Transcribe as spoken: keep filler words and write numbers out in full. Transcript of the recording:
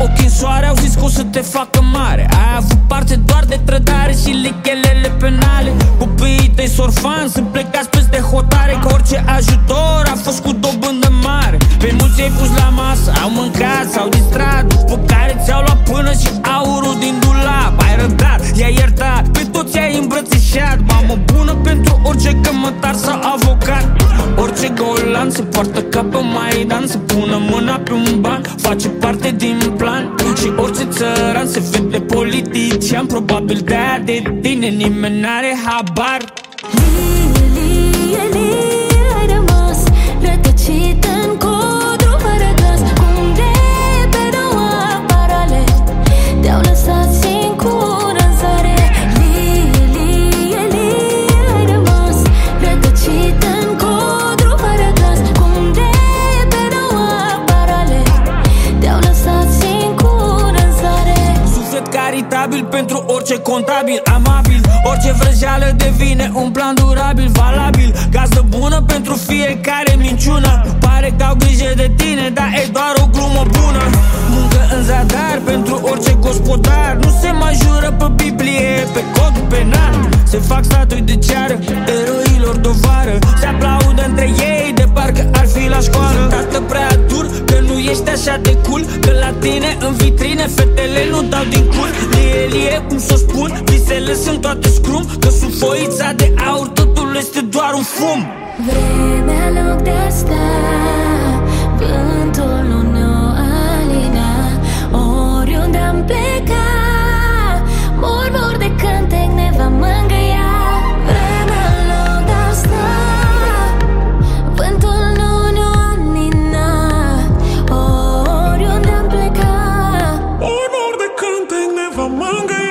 ochii în soare au zis că o să te facă mare. Ai avut parte doar de trădare și lichelele penale. Copiii tăi sorfani sunt plecați peste hotare, că orice ajutor a fost cu dobândă mare. Pe mulți ai pus la masă, au mâncat, s-au distrat, după care ți-au luat până și aurul din dulap. Ai răbdat, i-ai iertat, pe toți ai îmbrățișat. Mamă bună pentru orice cămătar sau avocat. Orice golan se poartă ca pe Maidan, să pună mâna pe un ban, face parte din plan. Și orice țăran se vede politician, probabil de-aia de tine nimeni n-are habar. Lie, lie, lie, ai rămas rătăcit în codru fără glas. Cum de pe două parale te-au lăsat singur în zare. Lie, lie, lie, ai rămas rătăcit în codru fără glas. Cum de pe două parale te-au lăsat singur în zare. Suflet caritabil pentru orice contabil, amabil. Orice vrăjeală devine un plan durabil, valabil. Gazdă bună pentru fiecare minciună. Pare că au grijă de tine, dar e doar o glumă bună. Muncă în zadar pentru orice gospodar. Nu se mai jură pe Biblie, pe codul penal. Se fac statui de ceară eroilor de vară. Se aplaudă între ei de parcă ar fi la școală. Tată prea dur, că nu ești așa de cool, că la tine în vitrine fetele nu dau din cul. Lie, lie, cum să spun, visele sunt toate scrum, că sub foița de aur totul este doar un fum. Vremea loc de asta, vântul nu ne-o alina. Oriunde am plecat, murmur de cântec ne va mângâia. Vremea loc de asta, vântul nu ne-o alina. Oriunde am plecat, murmur de cântec ne va mângâia.